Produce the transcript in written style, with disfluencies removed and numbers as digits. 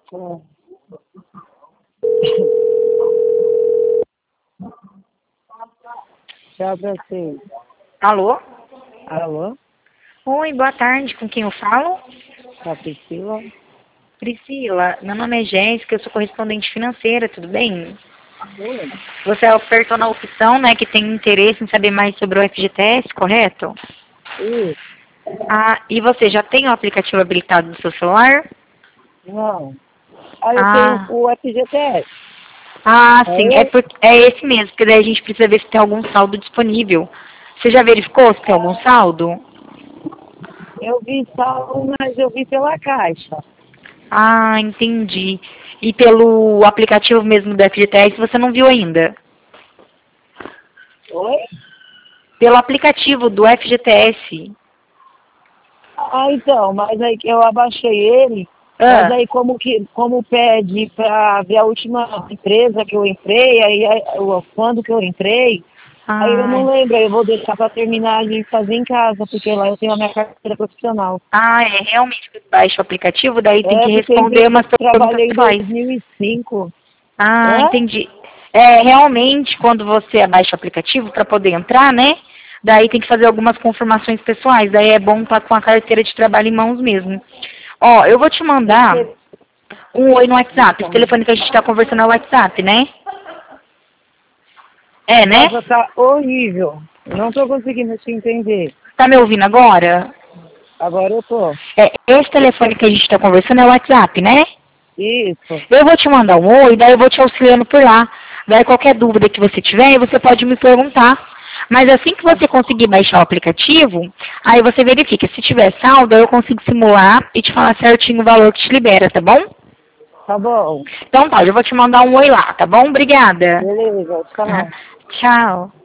É. Tchau pra vocês. Alô? Alô? Oi, boa tarde. Com quem eu falo? Tá Priscila? Priscila, meu nome é Jéssica, eu sou correspondente financeira, tudo bem? Oi. Você apertou na opção, né, que tem interesse em saber mais sobre o FGTS, correto? Isso. Ah, e você já tem o aplicativo habilitado no seu celular? Não. Ah, eu tenho Ah, o FGTS. sim, É, é esse mesmo, porque daí a gente precisa ver se tem algum saldo disponível. Você já verificou se tem algum saldo? eu vi só, mas eu vi pela Caixa. Ah, entendi. E pelo aplicativo mesmo do FGTS você não viu ainda? Oi? Pelo aplicativo do FGTS. Ah, então, mas aí que eu abaixei ele, mas Ah, aí como pede pra ver a última empresa que eu entrei, quando que eu entrei, aí eu não ai. lembro, aí eu vou deixar pra terminar de fazer em casa, porque lá eu tenho a minha carteira profissional. É realmente que baixa o aplicativo, daí tem É, que porque eu responder umas perguntas trabalhei em pessoais. 2005. Ah, Hã? entendi. É, realmente, quando você abaixa o aplicativo para poder entrar, né? Daí tem que fazer algumas confirmações pessoais. Daí é bom estar com a carteira de trabalho em mãos mesmo. Ó, eu vou te mandar Você, um oi no WhatsApp. Esse então, telefone que a gente está conversando é o WhatsApp, né? É, né? nossa, tá horrível. Eu não tô conseguindo te entender. Tá me ouvindo agora? Agora eu tô. É, esse telefone que a gente está conversando é o WhatsApp, né? Isso. Eu vou te mandar um oi, daí eu vou te auxiliando por lá. Daí qualquer dúvida que você tiver, você pode me perguntar. Mas assim que Tá, você conseguir baixar o aplicativo, aí você verifica. Se tiver saldo, eu consigo simular e te falar certinho o valor que te libera, tá bom? tá bom. Então tá, eu vou te mandar um oi lá, tá bom? Obrigada. Beleza, tchau. Tchau.